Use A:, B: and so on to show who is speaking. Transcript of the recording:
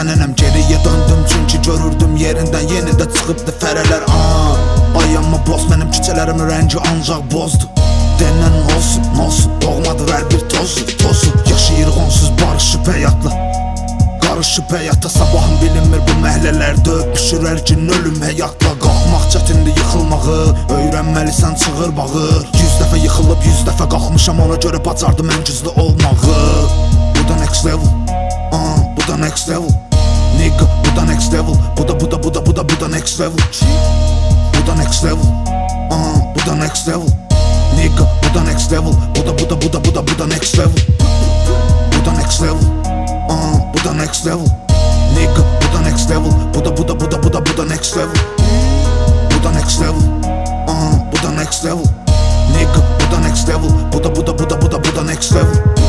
A: səninəm. Geriyə döndüm çünki görürdüm yerindən yeni də çıxıbdı fərələr. Ay amma boz mənim küçələrimin rəngi ancaq bozdu. Denən olsun, olsun, doğmadır hər bir tozu, tozu. Yaşayırıq onsuz barışıb həyatla, qarışıb həyata. Sabahım bilinmir bu məhəllələrdə, öpüşür hər gün ölüm həyatla. Qalxmaq çətindir yıxılmağı, öyrənməlisən çığır bağır. 100 dəfə yıxılıb 100 dəfə qalxmışam, ona görə bacardım ən güclü olmağı. Bu da next level, bu da next level. Nigga, bu da next level. Bu da next level. Bu da next level, bu da next level. Nigga, bu da next level. Bu da next level. Bu da next level, bu da next level. Nigga, bu da next level. Bu da next level. Bu da next level, bu da next level. Nigga, bu da next level. Bu da next level.